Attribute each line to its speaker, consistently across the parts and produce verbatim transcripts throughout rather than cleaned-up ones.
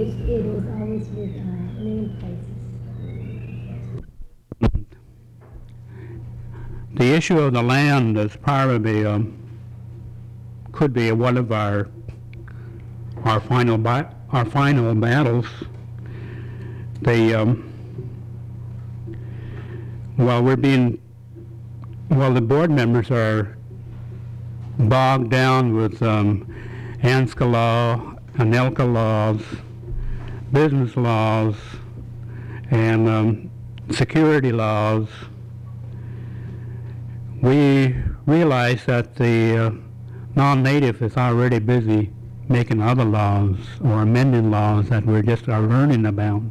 Speaker 1: it, it was always with uh, named places.
Speaker 2: The issue of the land is probably um, could be one of our our final ba- our final battles. They um, while we're being while the board members are bogged down with um, ANSCA law, ANELCA laws, business laws, and um, security laws, we realize that the uh, non-native is already busy making other laws or amending laws that we're just are learning about.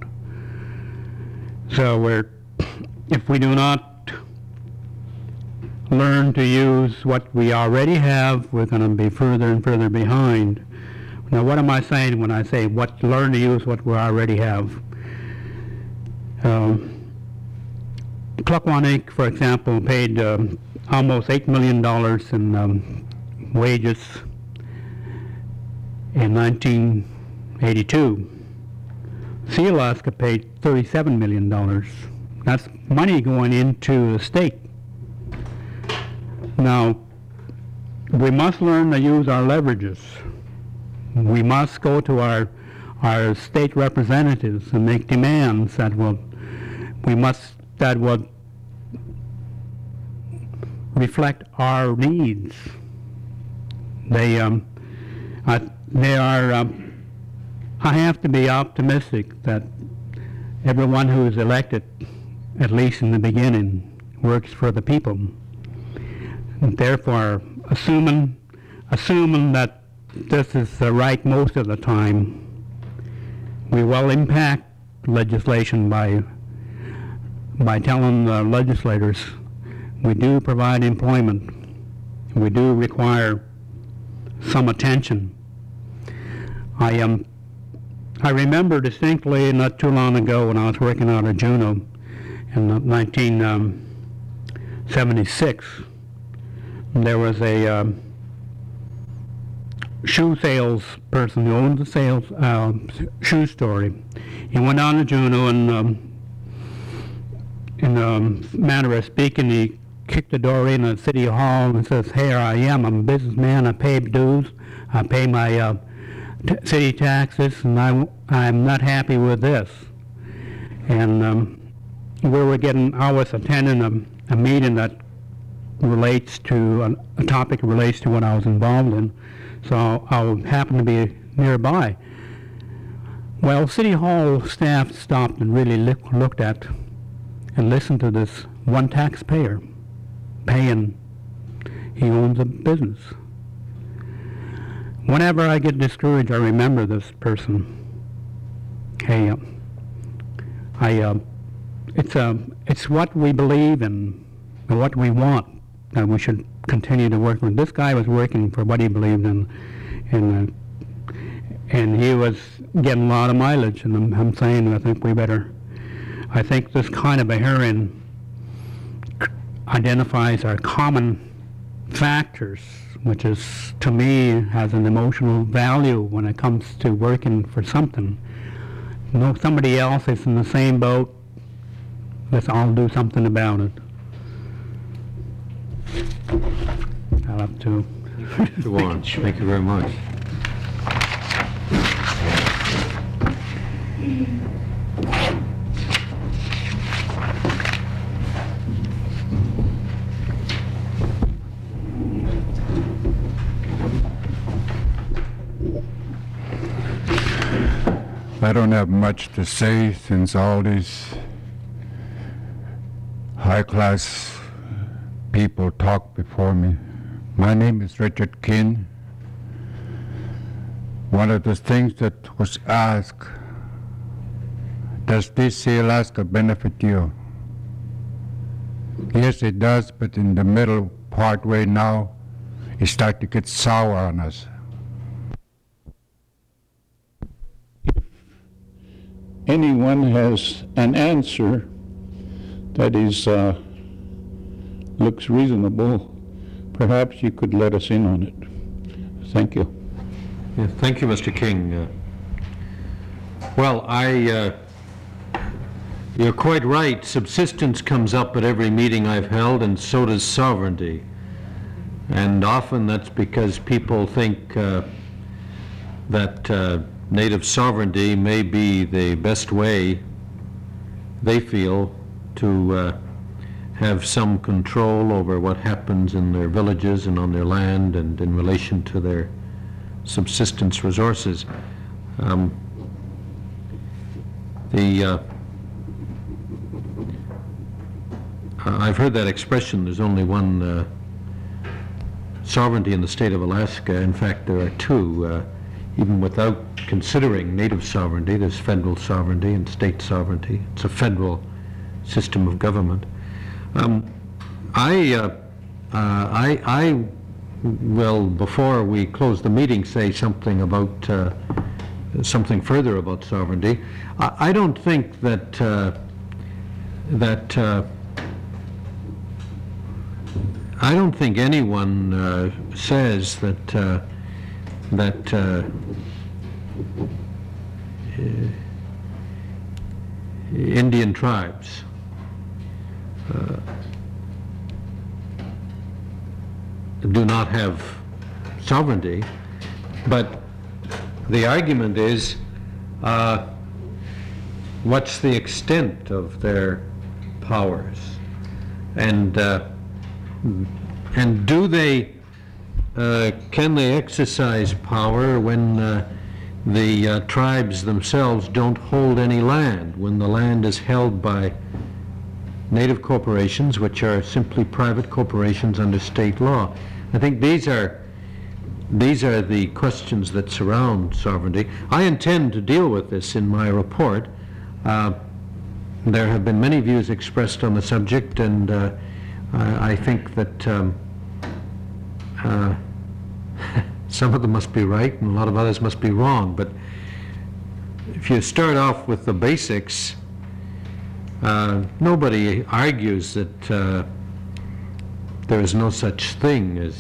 Speaker 2: So we're, if we do not learn to use what we already have, we're going to be further and further behind. Now, what am I saying when I say what learn to use what we already have? Um, Klukwannik, for example, paid um, almost eight million dollars in um, wages in nineteen eighty-two. Sealaska paid thirty-seven million dollars. That's money going into the state. Now, we must learn to use our leverages. We must go to our our state representatives and make demands that will we must that will reflect our needs. They um, I, they are. Um, I have to be optimistic that everyone who is elected, at least in the beginning, works for the people. And therefore, assuming assuming that this is the right most of the time, we will impact legislation by by telling the legislators we do provide employment, we do require some attention. I am. Um, I remember distinctly not too long ago when I was working out of Juneau in nineteen seventy-six. There was a um, shoe sales person who owned the sales uh, shoe store. He went down to Juneau and, um, in a manner of speaking, he kicked the door in at City Hall and says, "Here I am. I'm a businessman. I pay dues. I pay my uh, t- city taxes, and I, I'm not happy with this." And um, we were getting. I was attending a, a meeting that relates to a, a topic that relates to what I was involved in, so I happened to be nearby. Well, City Hall staff stopped and really look, looked at and listened to this one taxpayer paying. He owns a business. Whenever I get discouraged, I remember this person. Hey, uh, I, uh, it's uh, it's what we believe in and what we want that we should continue to work with. This guy was working for what he believed in, and uh, and he was getting a lot of mileage. And I'm, I'm saying I think we better. I think this kind of a hearing identifies our common factors, which is, to me, has an emotional value when it comes to working for something. You know, if somebody else is in the same boat, let's all do something about it. I'll have to.
Speaker 3: Go on. Thank you very much.
Speaker 4: I don't have much to say since all these high-class people talked before me. My name is Richard King. One of the things that was asked, does this Sealaska benefit you? Yes, it does, but in the middle part way now, it starts to get sour on us.
Speaker 5: Anyone has an answer that is uh, looks reasonable, perhaps you could let us in on it. Thank you.
Speaker 3: Yeah, thank you, Mister King. Uh, Well, I, uh, you're quite right. Subsistence comes up at every meeting I've held, and so does sovereignty. And often that's because people think uh, that uh, native sovereignty may be the best way, they feel, to uh, have some control over what happens in their villages and on their land and in relation to their subsistence resources. Um, the uh, I've heard that expression, there's only one uh, sovereignty in the state of Alaska. In fact, there are two. Uh, even without considering native sovereignty, there's federal sovereignty and state sovereignty. It's a federal system of government. Um, I, uh, uh, I, I will, before we close the meeting, say something about uh, something further about sovereignty. I, I don't think that uh, that uh, I don't think anyone uh, says that uh, that uh, Indian tribes uh, do not have sovereignty, but the argument is uh, what's the extent of their powers, and uh, and do they uh, can they exercise power when uh, the uh, tribes themselves don't hold any land, when the land is held by native corporations, which are simply private corporations under state law? I think these are these are the questions that surround sovereignty. I intend to deal with this in my report. Uh, there have been many views expressed on the subject, and uh, I, I think that um, uh, some of them must be right and a lot of others must be wrong. But if you start off with the basics, uh, nobody argues that uh, there is no such thing as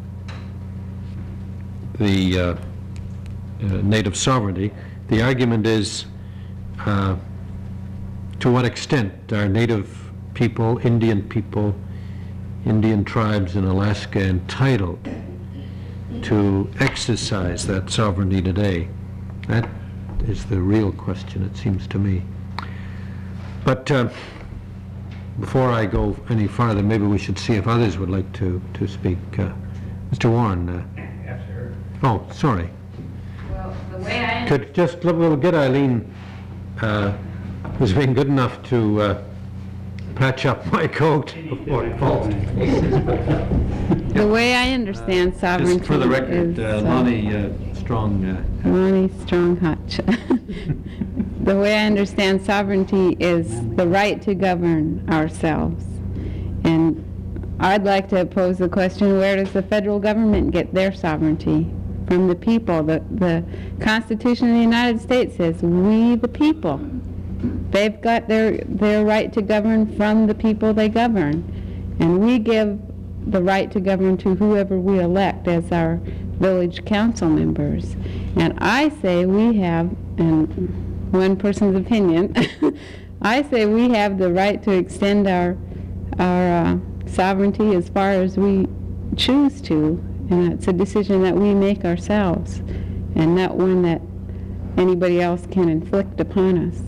Speaker 3: the uh, uh, native sovereignty. The argument is uh, to what extent are native people, Indian people, Indian tribes in Alaska entitled to exercise that sovereignty today? That is the real question, it seems to me. But uh, before I go any farther, maybe we should see if others would like to, to speak. Uh, Mister Warren. Uh,
Speaker 6: Yes, sir.
Speaker 3: oh, sorry.
Speaker 6: Well, the way I...
Speaker 3: Could just, we'll get Eileen, uh, who's been good enough to uh, patch up my coat before it falls to pieces.
Speaker 7: The way I understand sovereignty
Speaker 3: Just for the record,
Speaker 7: is,
Speaker 3: uh,
Speaker 7: uh,
Speaker 3: Lonnie uh, Strong. Uh,
Speaker 7: Lonnie Strong Hutch. The way I understand sovereignty is the right to govern ourselves. And I'd like to pose the question, where does the federal government get their sovereignty? From the people. The, the Constitution of the United States says, we the people. They've got their, their right to govern from the people they govern. And we give the right to govern to whoever we elect as our village council members. And I say we have, and one person's opinion, I say we have the right to extend our, our uh, sovereignty as far as we choose to. And it's a decision that we make ourselves, and not one that anybody else can inflict upon us.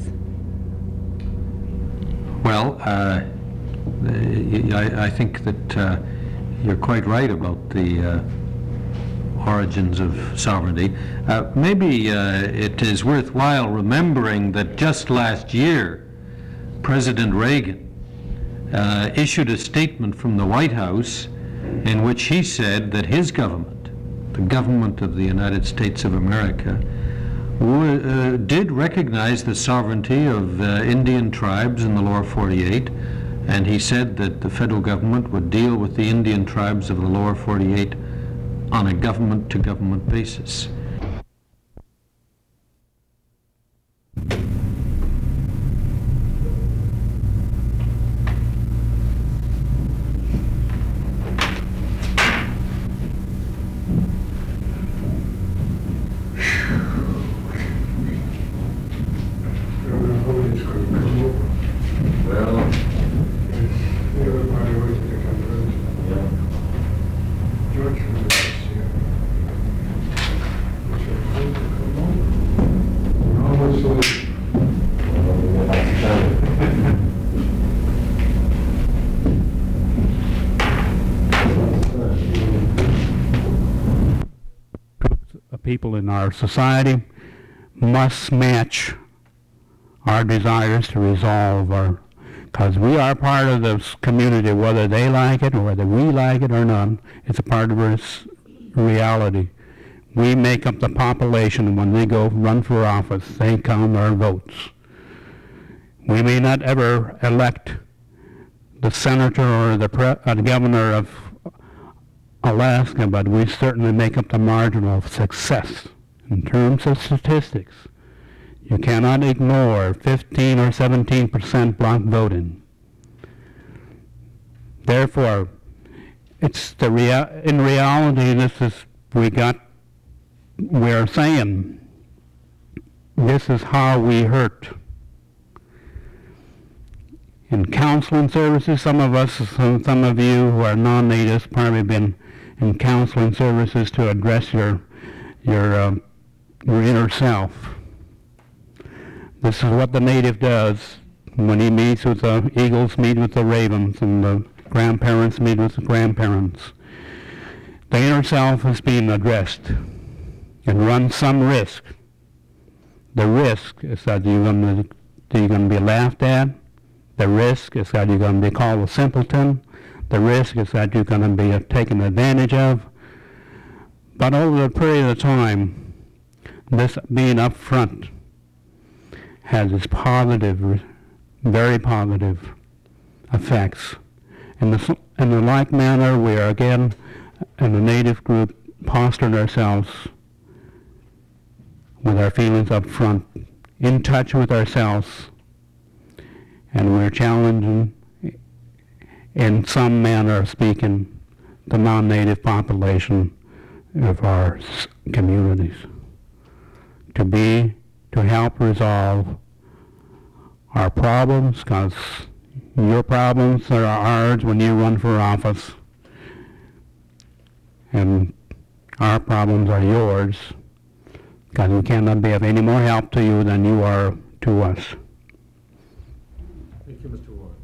Speaker 3: Well, uh, I, I think that uh, you're quite right about the uh, origins of sovereignty. Uh, maybe uh, it is worthwhile remembering that just last year, President Reagan uh, issued a statement from the White House in which he said that his government, the government of the United States of America, w uh, did recognize the sovereignty of uh, Indian tribes in the lower forty-eight, and he said that the federal government would deal with the Indian tribes of the lower forty-eight on a government-to-government basis.
Speaker 8: natives couldn't come over.
Speaker 3: Well,
Speaker 8: Everybody waited to come visit.
Speaker 3: yeah.
Speaker 8: George from the here. He said, "Please come over." And all was like,
Speaker 2: of people in our society must match our desires to resolve our, because we are part of this community, whether they like it or whether we like it or not. It's a part of our s- reality. We make up the population, and when they go run for office, they count our votes. We may not ever elect the senator or the, pre- uh, the governor of Alaska, but we certainly make up the margin of success. In terms of statistics, you cannot ignore fifteen or seventeen percent block voting. Therefore, it's the rea- in reality, this is, we got, we're saying, this is how we hurt. In counseling services, some of us, some, some of you who are non-natives probably been in counseling services to address your, your, uh, your inner self. This is what the native does when he meets with the eagles, meet with the ravens, and the grandparents meet with the grandparents. The inner self is being addressed and runs some risk. The risk is that you're going to, you're going to be laughed at. The risk is that you're going to be called a simpleton. The risk is that you're going to be uh, taken advantage of. But over a period of time, this being up front has its positive, very positive effects. In the, in the like manner, we are again, in the native group, posturing ourselves with our feelings up front, in touch with ourselves, and we're challenging, in some manner of speaking, the non-native population of our s- communities to be, to help resolve our problems, because your problems are ours when you run for office, and our problems are yours, because we cannot be of any more help to you than you are to us.
Speaker 3: Thank you, Mister Warren.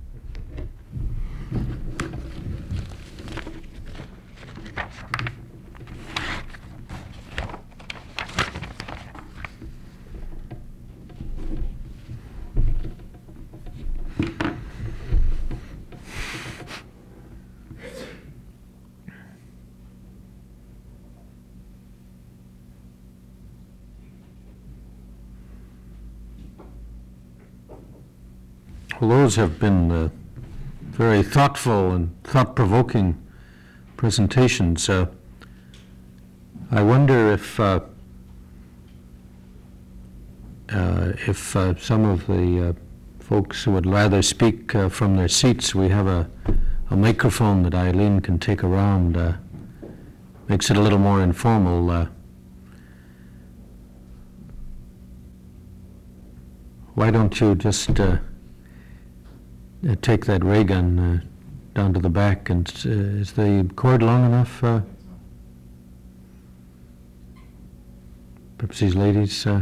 Speaker 3: Well, those have been uh, very thoughtful and thought-provoking presentations. Uh, I wonder if uh, uh, if uh, some of the uh, folks who would rather speak uh, from their seats, we have a, a microphone that Eileen can take around. Uh, makes it a little more informal. Uh, why don't you just uh, Uh, take that ray gun uh, down to the back, and uh, is the cord long enough? Uh, perhaps these ladies. Uh,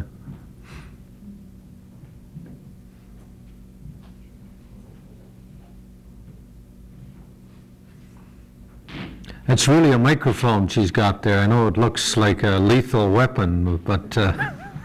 Speaker 3: It's really a microphone she's got there. I know it looks like a lethal weapon, but. Uh,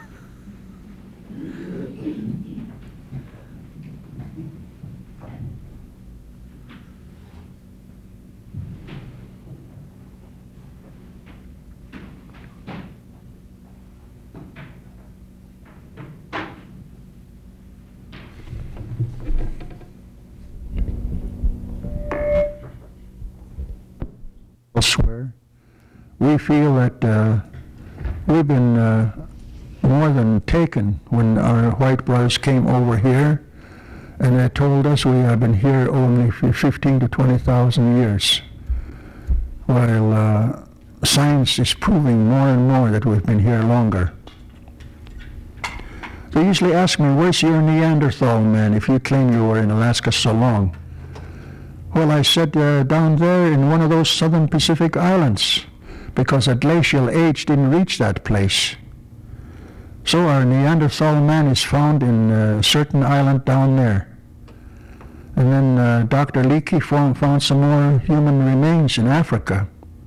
Speaker 9: Elsewhere, we feel that uh, we've been uh, more than taken when our white brothers came over here, and they told us we have been here only for fifteen to twenty thousand years, while uh, science is proving more and more that we've been here longer. They usually ask me, where's your Neanderthal man if you claim you were in Alaska so long? Well, I said, uh, down there in one of those southern Pacific islands, because a glacial age didn't reach that place. So our Neanderthal man is found in a certain island down there. And then uh, Doctor Leakey found, found some more human remains in Africa.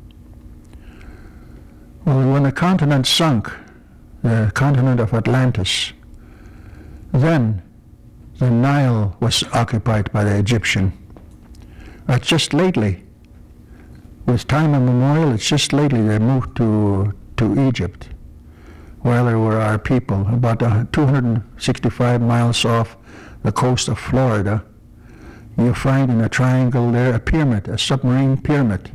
Speaker 9: Well, when the continent sunk, the continent of Atlantis, then the Nile was occupied by the Egyptian. Uh, just lately, with time immemorial, it's just lately they moved to, to Egypt, where there were our people, about uh, two hundred sixty-five miles off the coast of Florida. You find in a triangle there a pyramid, a submarine pyramid,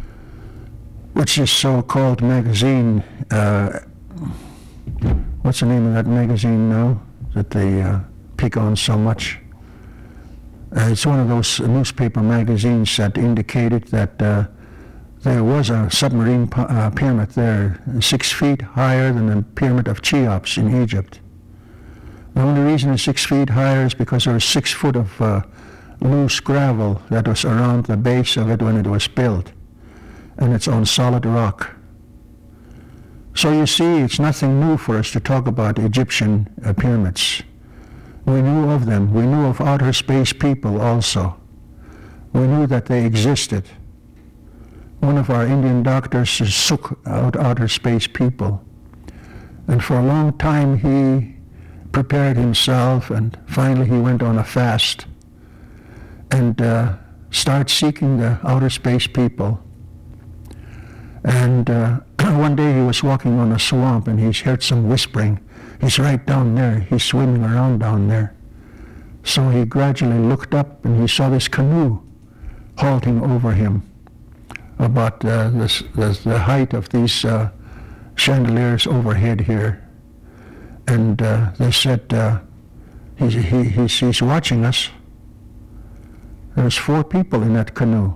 Speaker 9: which is so-called magazine, uh, what's the name of that magazine now that they uh, pick on so much? Uh, it's one of those newspaper magazines that indicated that uh, there was a submarine p- uh, pyramid there, six feet higher than the pyramid of Cheops in Egypt. The only reason it's six feet higher is because there was six foot of uh, loose gravel that was around the base of it when it was built, and it's on solid rock. So you see, it's nothing new for us to talk about Egyptian uh, pyramids. We knew of them. We knew of outer space people also. We knew that they existed. One of our Indian doctors sook out outer space people. And for a long time he prepared himself, and finally he went on a fast and uh, started seeking the outer space people. And uh, one day he was walking on a swamp and he heard some whispering. He's right down there. He's swimming around down there. So he gradually looked up and he saw this canoe halting over him, about uh, this, this, the height of these uh, chandeliers overhead here. And uh, they said, uh, he, he, he's, he's watching us. There's four people in that canoe.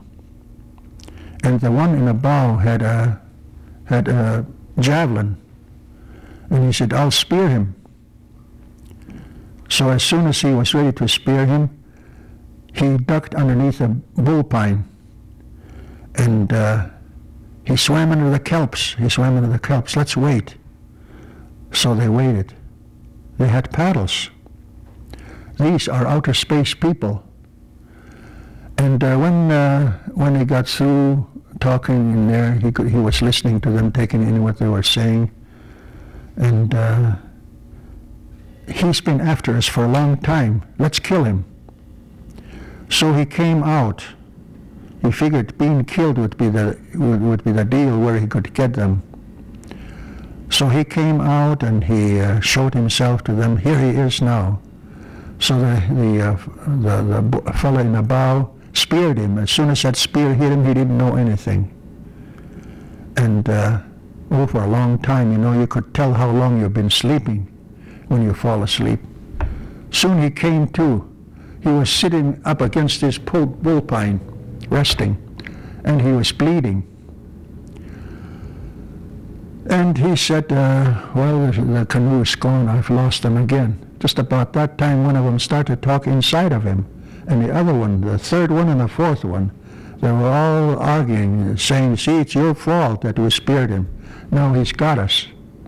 Speaker 9: And the one in the bow had a, had a javelin. And he said, I'll spear him. So as soon as he was ready to spear him, he ducked underneath a bull pine. And uh, he swam under the kelps. He swam under the kelps. Let's wait. So they waited. They had paddles. These are outer space people. And uh, when uh, when he got through talking in there, he could, he was listening to them, taking in what they were saying. And uh, he's been after us for a long time. Let's kill him. So he came out. He figured being killed would be the would, would be the deal where he could get them. So he came out and he uh, showed himself to them. Here he is now. So the the uh, the, the fellow in the bow speared him. As soon as that spear hit him, he didn't know anything. And uh, oh, for a long time, you know, you could tell how long you've been sleeping when you fall asleep. Soon he came to. He was sitting up against his bull pine, resting, and he was bleeding. And he said, uh, well, the, the canoe is gone. I've lost them again. Just about that time, one of them started to talk inside of him. And the other one, the third one and the fourth one, they were all arguing, saying, see, it's your fault that we speared him. Now he's got us.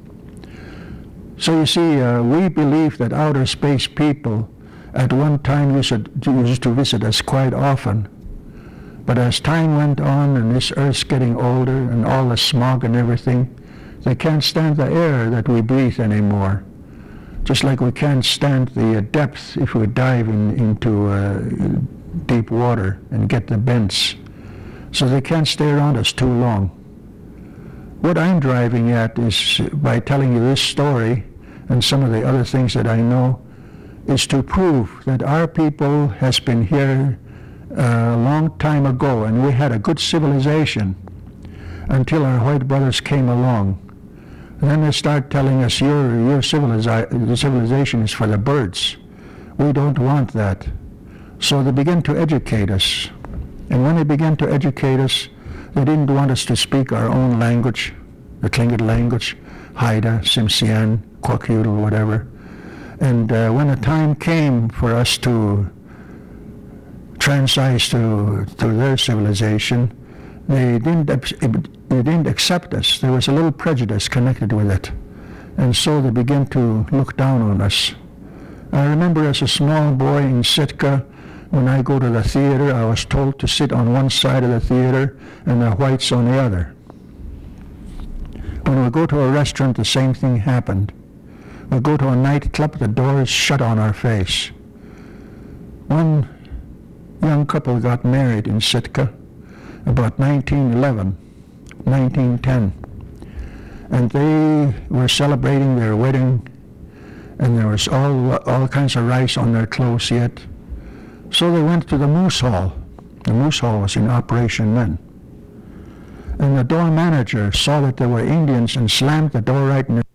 Speaker 9: So you see, uh, we believe that outer space people at one time used to, used to visit us quite often. But as time went on and this earth's getting older and all the smog and everything, they can't stand the air that we breathe anymore. Just like we can't stand the uh, depth if we dive in, into uh, deep water and get the bends. So they can't stay around us too long. What I'm driving at is, by telling you this story and some of the other things that I know, is to prove that our people has been here uh, a long time ago, and we had a good civilization until our white brothers came along. And then they start telling us, your, your civiliza- the civilization is for the birds. We don't want that. So they began to educate us. And when they began to educate us, they didn't want us to speak our own language, the Tlingit language, Haida, Tsimshian, Kwakiutl, whatever. And uh, when the time came for us to transize to, to their civilization, they didn't, they didn't accept us. There was a little prejudice connected with it. And so they began to look down on us. I remember as a small boy in Sitka, when I go to the theater, I was told to sit on one side of the theater and the whites on the other. When we go to a restaurant, the same thing happened. We go to a nightclub, the door is shut on our face. One young couple got married in Sitka about nineteen eleven, nineteen ten. And they were celebrating their wedding, and there was all, all kinds of rice on their clothes yet. So they went to the Moose Hall. The Moose Hall was in operation then. And the door manager saw that there were Indians and slammed the door right in the...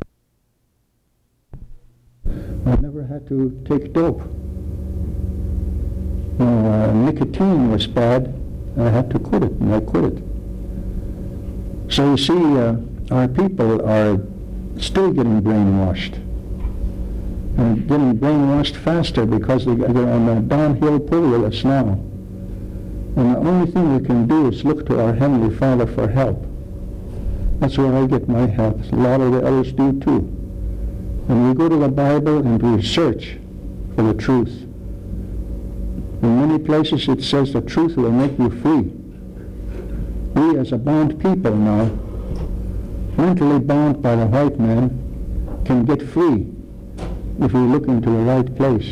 Speaker 9: I never had to take dope. You know, uh, nicotine was bad. I had to quit it, and I quit it. So you see, uh, our people are still getting brainwashed. And getting brainwashed faster because they, they're on a downhill pull with us now. And the only thing we can do is look to our Heavenly Father for help. That's where I get my help. A lot of the others do too. And we go to the Bible and we search for the truth. In many places it says the truth will make you free. We as a bound people now, mentally bound by the white man, can get free if we look into the right place.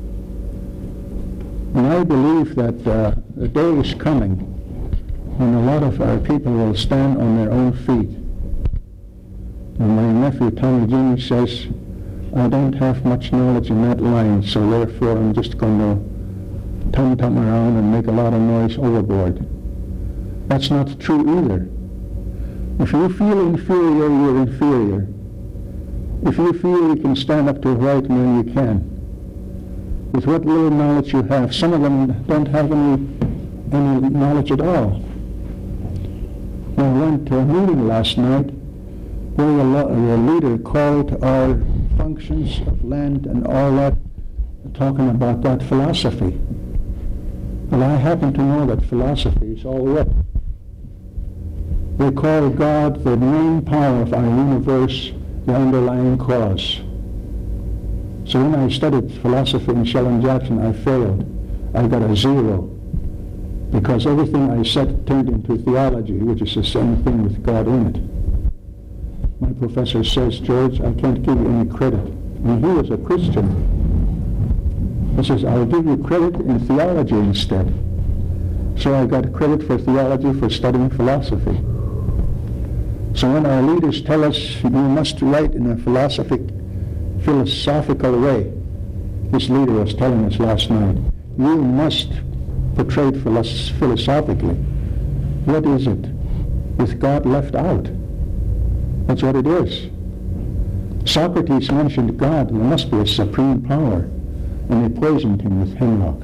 Speaker 9: And I believe that uh, the day is coming when a lot of our people will stand on their own feet. And my nephew Tommy Jimmy says, I don't have much knowledge in that line, so therefore I'm just going to tum-tum around and make a lot of noise overboard. That's not true either. If you feel inferior, you're inferior. If you feel you can stand up to a white man, you can. With what little knowledge you have. Some of them don't have any, any knowledge at all. I went to a meeting last night where the, lo- the leader called our functions of land and all that, talking about that philosophy. Well, I happen to know that philosophy is all what? They call God the main power of our universe, the underlying cause. So when I studied philosophy in Sheldon Jackson, I failed. I got a zero. Because everything I said turned into theology, which is the same thing with God in it. My professor says, George, I can't give you any credit. And he was a Christian. He says, I'll give you credit in theology instead. So I got credit for theology for studying philosophy. So when our leaders tell us you must write in a philosophic, philosophical way, this leader was telling us last night, you must portray it philosophically. What is it? With God left out. That's what it is. Socrates mentioned God, there must be a supreme power, and they poisoned him with hemlock.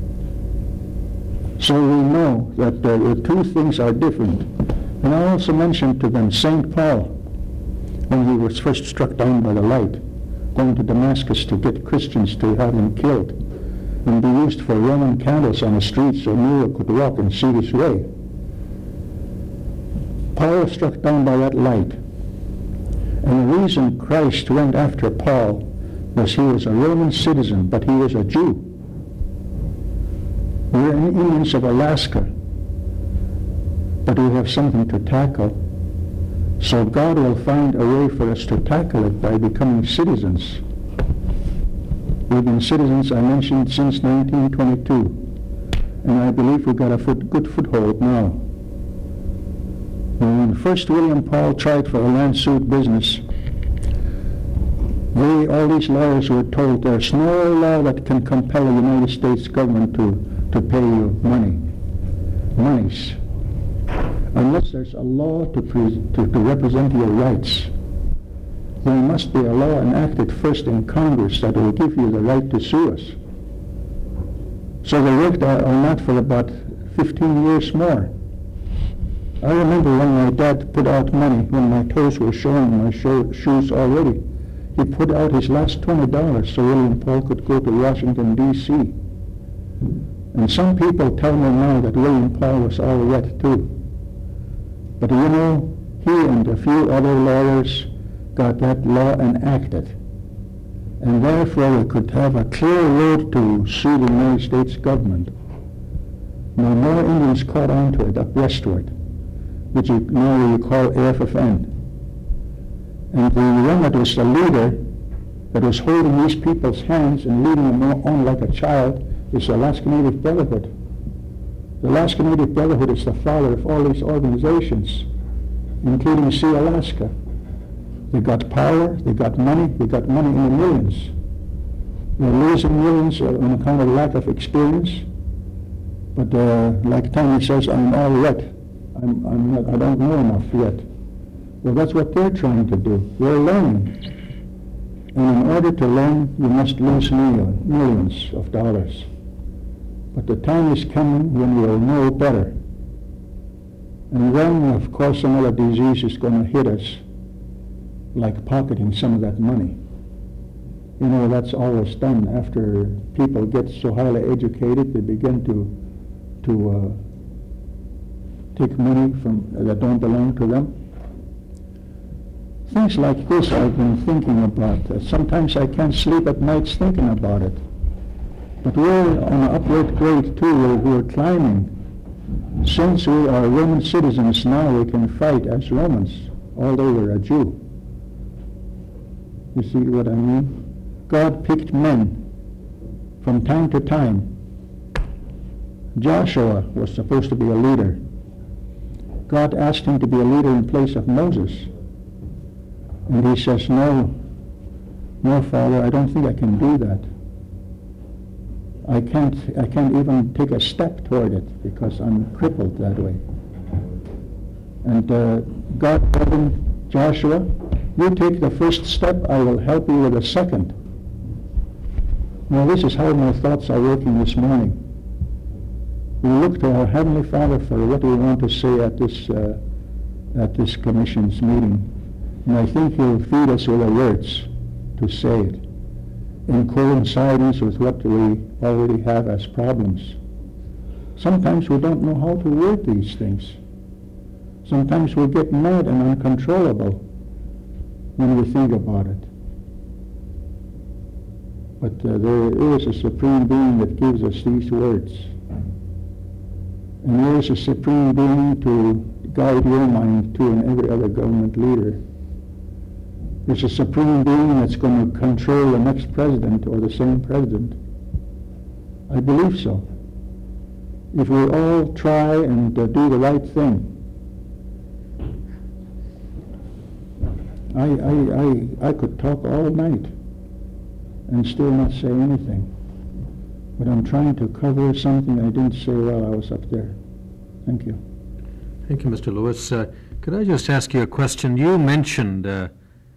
Speaker 9: So we know that uh, the two things are different. And I also mentioned to them Saint Paul, when he was first struck down by the light, going to Damascus to get Christians to have him killed, and be used for Roman candles on the streets so Nero could walk and see his way. Paul was struck down by that light. And the reason Christ went after Paul was he was a Roman citizen, but he was a Jew. We're Indians of Alaska, but we have something to tackle. So God will find a way for us to tackle it by becoming citizens. We've been citizens, I mentioned, since nineteen twenty-two. And I believe we've got a foot, good foothold now. When first William Paul tried for a land suit business, they, all these lawyers were told there's no law that can compel the United States government to, to pay you money, monies, unless there's a law to, pre- to, to represent your rights. There must be a law enacted first in Congress that will give you the right to sue us. So they worked on that for about fifteen years more. I remember when my dad put out money, when my toes were showing my sho- shoes already, he put out his last twenty dollars so William Paul could go to Washington, D C And some people tell me now that William Paul was all wet too. But you know, he and a few other lawyers got that law enacted. And therefore we could have a clear road to sue the United States government. Now more Indians caught on to it up westward, which you, now you call A F F N. And the one that was the leader, that was holding these people's hands and leading them on like a child, is the Alaska Native Brotherhood. The Alaska Native Brotherhood is the father of all these organizations, including See Alaska. They got power, they got money, they got money in the millions. They're losing millions on account of lack of experience. But uh, like Tommy says, I'm all wet. I'm, I'm not, I don't know enough yet. Well, that's what they're trying to do. They're learning. And in order to learn, you must lose million, millions of dollars. But the time is coming when we'll know better. And then, of course, another disease is going to hit us, like pocketing some of that money. You know, that's always done. After people get so highly educated, they begin to to uh, take money from uh, that don't belong to them. Things like this I've been thinking about. Uh, sometimes I can't sleep at nights thinking about it. But we're on an upward grade too. We're, we're climbing. Since we are Roman citizens now, we can fight as Romans, although we're a Jew. You see what I mean? God picked men from time to time. Joshua was supposed to be a leader. God asked him to be a leader in place of Moses. And he says, no, no, Father, I don't think I can do that. I can't, I can't even take a step toward it because I'm crippled that way. And uh, God told him, Joshua, you take the first step, I will help you with the second. Now this is how my thoughts are working this morning. We look to our Heavenly Father for what we want to say at this uh, at this Commission's meeting. And I think He'll feed us with the words to say it, in coincidence with what we already have as problems. Sometimes we don't know how to word these things. Sometimes we get mad and uncontrollable when we think about it. But uh, there is a Supreme Being that gives us these words. And there is a Supreme Being to guide your mind too, and every other government leader. There's a Supreme Being that's going to control the next president or the same president. I believe so. If we all try and uh, do the right thing. I, I, I, I could talk all night and still not say anything. But I'm trying to cover something I didn't say while I was up there. Thank you.
Speaker 3: Thank you, Mister Lewis. Uh, could I just ask you a question? You mentioned uh,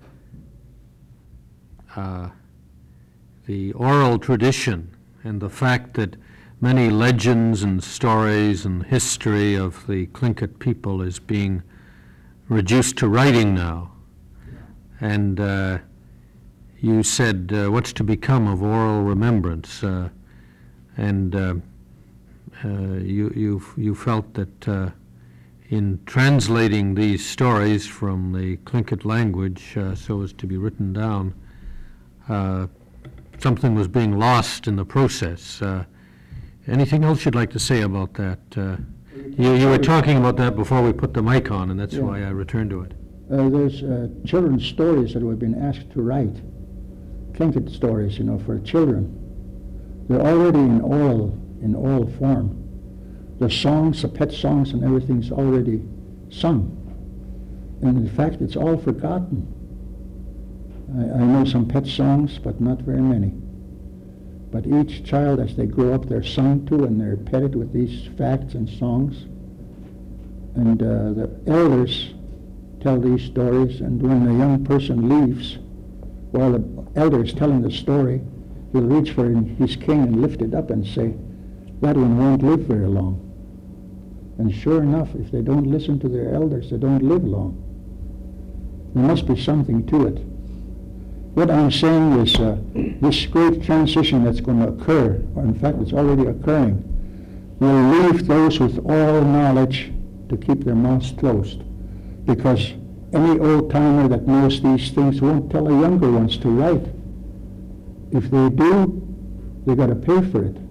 Speaker 3: uh, the oral tradition and the fact that many legends and stories and history of the Tlingit people is being reduced to writing now. And uh, you said, uh, what's to become of oral remembrance? Uh, and uh, uh, you, you, you felt that uh, in translating these stories from the Tlingit language uh, so as to be written down, uh, something was being lost in the process. Uh, anything else you'd like to say about that? Uh, you, you were talking about that before we put the mic on, and that's
Speaker 9: Yeah.
Speaker 3: why I returned to it.
Speaker 9: Uh, there's uh, children's stories that we've been asked to write. Tlingit stories, you know, for children. They're already in oral, in oral form. The songs, the pet songs and everything's already sung. And in fact, it's all forgotten. I, I know some pet songs, but not very many. But each child, as they grow up, they're sung to and they're petted with these facts and songs. And uh, the elders tell these stories, and when the young person leaves, while the elder is telling the story, he'll reach for his cane and lift it up and say, that one won't live very long. And sure enough, if they don't listen to their elders, they don't live long. There must be something to it. What I'm saying is uh, this great transition that's going to occur, or in fact it's already occurring, will leave those with all knowledge to keep their mouths closed. Because any old-timer that knows these things won't tell the younger ones to write. If they do, they got to pay for it.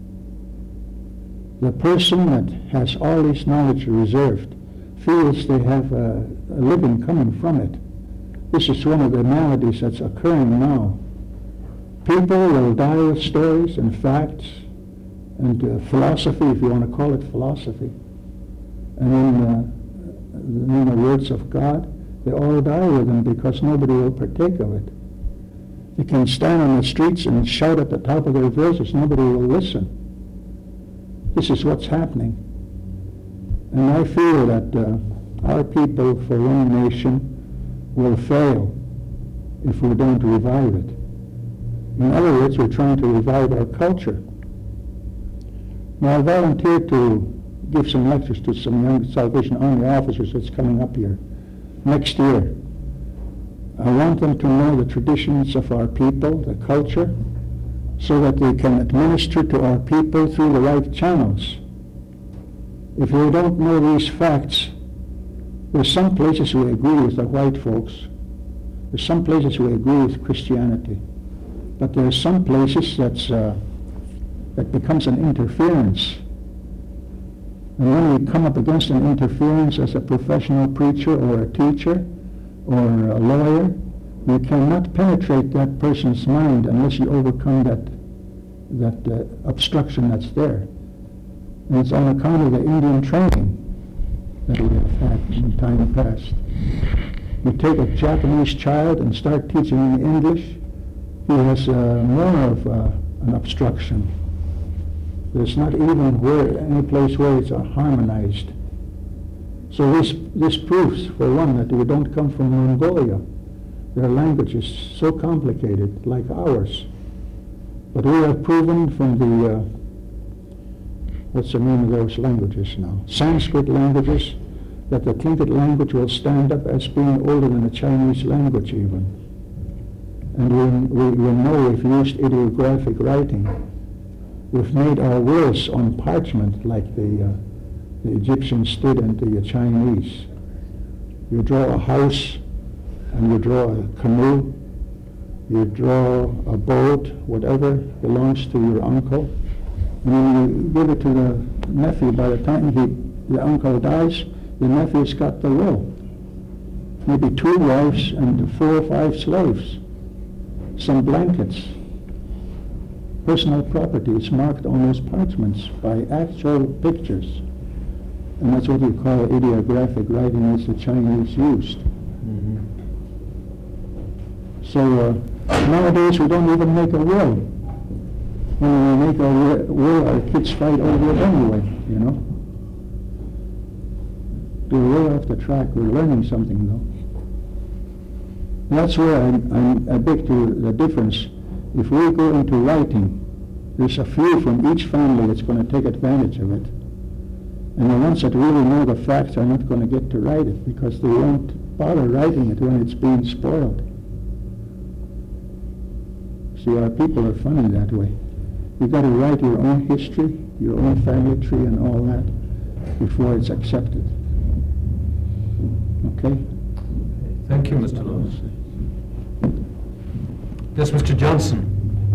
Speaker 9: The person that has all this knowledge reserved feels they have a, a living coming from it. This is one of the maladies that's occurring now. People will die with stories and facts and uh, philosophy, if you want to call it philosophy. And then, uh, in the words of God, they all die with them because nobody will partake of it. They can stand on the streets and shout at the top of their voices, nobody will listen. This is what's happening. And I feel that uh, our people for one nation will fail if we don't revive it. In other words, we're trying to revive our culture. Now, I volunteered to give some lectures to some young Salvation Army officers that's coming up here next year. I want them to know the traditions of our people, the culture, so that they can administer to our people through the right channels. If they don't know these facts, there's some places we agree with the white folks. There's some places we agree with Christianity. But there's some places that's, uh, that becomes an interference. And when we come up against an interference as a professional preacher or a teacher or a lawyer, you cannot penetrate that person's mind unless you overcome that, that uh, obstruction that's there. And it's on account of the Indian training that we have had in time past. You take a Japanese child and start teaching him English, he has uh, more of uh, an obstruction. There's not even where, any place where it's uh, harmonized. So this, this proves, for one, that we don't come from Mongolia. Their language is so complicated, like ours. But we have proven from the, uh, what's the name of those languages now? Sanskrit languages, that the Tlingit language will stand up as being older than the Chinese language even. And we, we, we know we've used ideographic writing. We've made our wills on parchment like the, uh, the Egyptians did and the uh, Chinese. You draw a house and you draw a canoe, you draw a boat, whatever belongs to your uncle, and then you give it to the nephew. By the time he, the uncle dies, the nephew's got the will. Maybe two wives and four or five slaves, some blankets. Personal property is marked on those parchments by actual pictures. And that's what you call ideographic writing, as the Chinese used. Mm-hmm. So uh, nowadays we don't even make a will. When we make a will, our kids fight over it anyway, you know. We're way off the track. We're learning something, though. That's where I'm, I'm a big to the difference. If we go into writing, there's a few from each family that's going to take advantage of it. And the ones that really know the facts are not going to get to write it because they won't bother writing it when it's being spoiled. See, our people are funny that way. You've got to write your own history, your own family tree and all that before it's accepted. Okay?
Speaker 3: Thank you, Mister Lewis. Yes, Mister Johnson.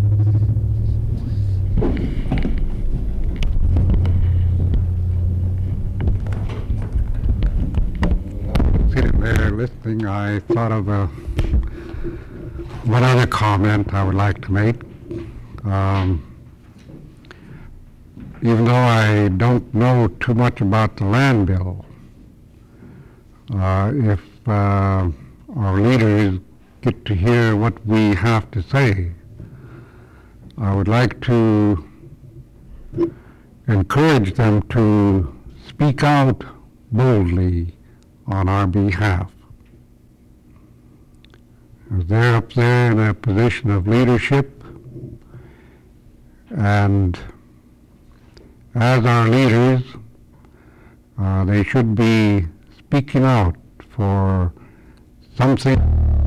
Speaker 4: Sitting there listening, I thought of a, one other comment I would like to make. Um, even though I don't know too much about the land bill, uh, if uh, our leaders get to hear what we have to say, I would like to encourage them to speak out boldly on our behalf. As they're up there in a position of leadership, and as our leaders, uh, they should be speaking out for something